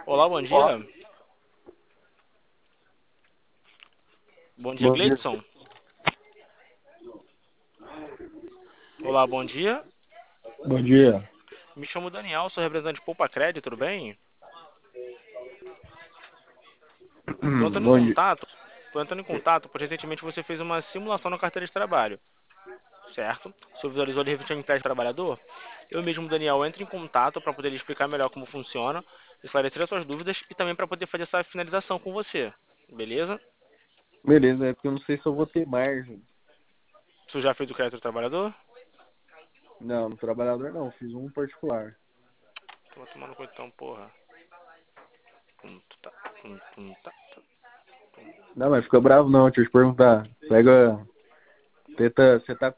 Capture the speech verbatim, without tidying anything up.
Olá, bom dia. Bom dia, Bom dia. Gleidson. Olá, bom dia. Bom dia. Me chamo Daniel, sou representante de Poupa Crédito, tudo bem? Tô entrando em Bom dia. contato, tô entrando em contato, porque recentemente você fez uma simulação na carteira de trabalho, certo? Você visualizou de repente a de trabalhador? Eu mesmo, Daniel, entro em contato para poder lhe explicar melhor como funciona, esclarecer as suas dúvidas e também para poder fazer essa finalização com você, beleza? Beleza, é porque eu não sei se eu vou ter margem. Você já fez o crédito do trabalhador? Não, no trabalhador não, fiz um particular. Tô tomando coisa então, porra. Tum, tá, tum, tum, tá, tá. Não, mas fica bravo não, deixa eu te perguntar. Pega. Tenta, você tá